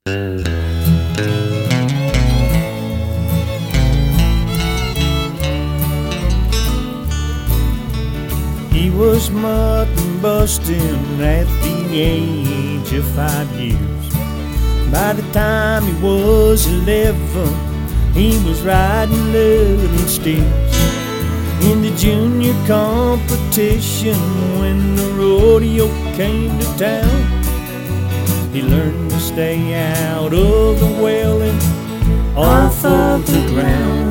He was mutton busting at the age of 5 years. By the time he was 11, he was riding little sticks in the junior competition. When the rodeo came to town, he learned to stay out of the well and off of the ground.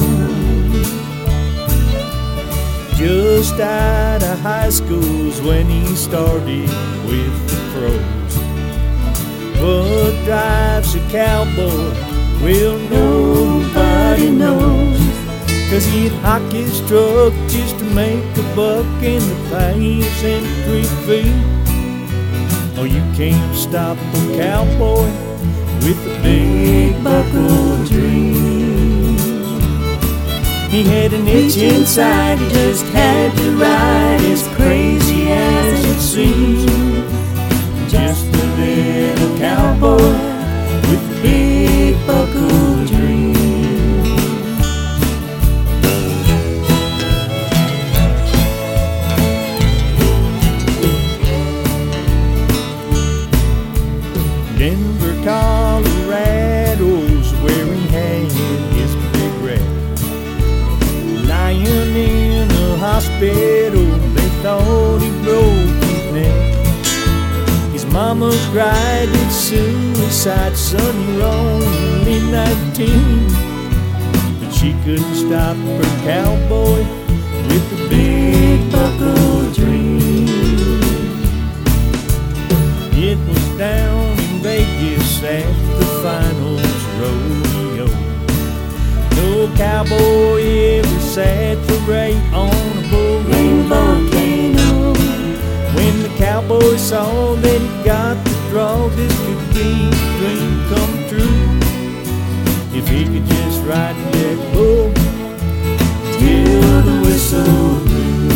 Just out of high school's when he started with the pros. What drives a cowboy? Well, nobody knows, 'cause he'd hike his truck just to make a buck in the pay his entry fee. Oh, you can't stop a cowboy with a big buckle dream. He had an itch inside, he just had to ride, as crazy as it seemed. Just a little cowboy with a big buckle dream. Denver, Colorado's where he had his big wreck. Lying in a hospital, they thought he broke his neck. His mama cried it's suicide, son, you're only 19. But she couldn't stop her cowboy with a big buckle dream. It was down in Vegas at the finals rodeo. No cowboy ever sat for rate on a bull-ring volcano. When the cowboy saw that he got the draw, this could be a dream come true. If he could just ride that bull till the whistle blew.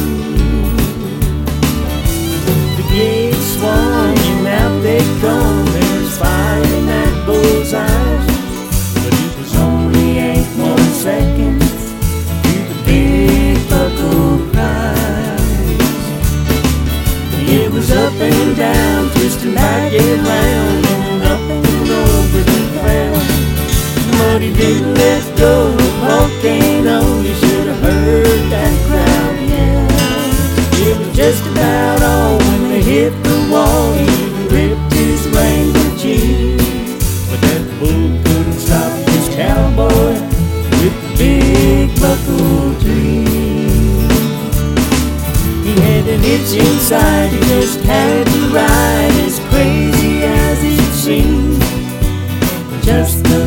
The gates swung and out they come. There's fire in that bull's eyes, but it was only 8 more seconds to the big buckle prize. It was up and down, twisting back and round, and up and over the ground. But he didn't let go of the volcano. You should have heard that crowd yell. It was just about all when they hit the wall. He ripped his Wrangler jeans, but that bull couldn't stop his cowboy with the big buckle dream. He had an itch inside, he just had to ride, as crazy as it seemed. Just the